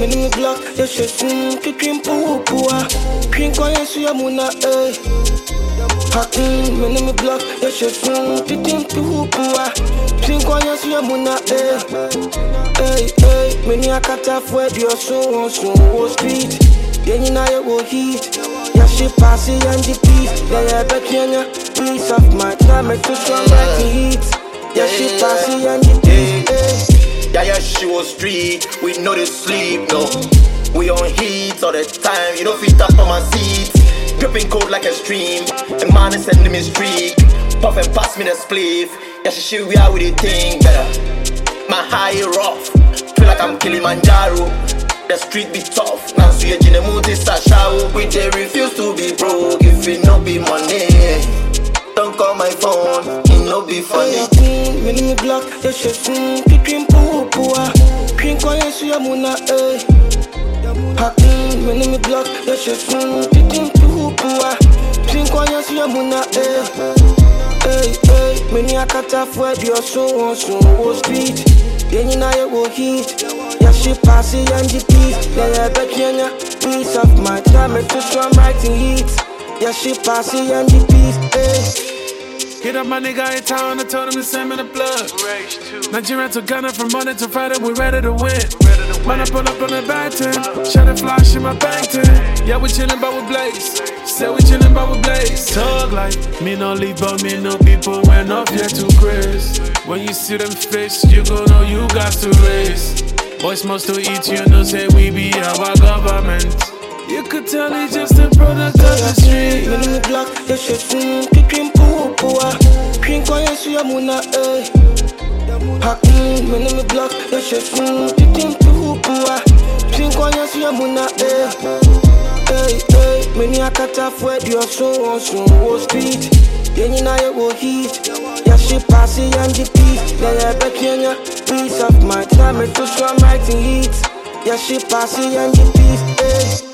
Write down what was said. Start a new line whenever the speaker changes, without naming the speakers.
me block, yes, yes, to dream poo poo. Drink on yes, you muna, eh. Hacking, me block, yes, yes, to dream poo poo. Drink on yes, you muna, eh. Hey, many a cat off where you're so street. Then you know you go heat. Yeah, she pass it and the peace. Yeah, back here, piece of my time, make too strong like the heat. Yeah, she pass it and the peace.
Yeah, she was street. We know they sleep, no. We on heat all the time. You know, fit up on my seat. Dripping cold like a stream. And man is sending me streak. Puff and pass me the spliff. Yeah, she we are with the thing better. My high rough. Feel like I'm Kilimanjaro. The street be tough, now so you in the mood is a shower. We they refuse to be broke if it no be money. Don't call my phone, it no be funny.
Me block, yes, yes, to dream poo poo. Drink on yes, you muna, eh. Hacking, me block, yes, yes, to dream poo poo. Drink on yes, you muna, eh. Hey, many a cat off where you're so street. Then you know you go heat. Yeah, she pass it and the peace. Yeah, back here, piece of my time, make too strong writing heat. Yeah, she pass it and the peace.
Hit up my nigga in town, I told him to send me the plug. Nigeria to Ghana from Monday to Friday, we ready to win. Man, I pull up on the back 10, shut the flash in my bank 10. Yeah, we chillin' but we blaze. Say we chillin' but we blaze. Talk like me no leave, but me no people went up here to grace. When you see them face, you gon' know you got to race. Boys must to eat, you know, say we be our government. You could tell it's just a product of the street.
Me block, yes, yes, to dream poo poo. Drink on yes, you muna, eh. Hacking, me block, yes, yes, to dream poo poo. Drink on yes, you muna, eh. Hey, many a cat off where you're so street. Then you know you go heat. Yeah, she pass it and the peace. Yeah, back here, piece of my time, make too strong writing heat. Yeah, she pass it and the peace, eh.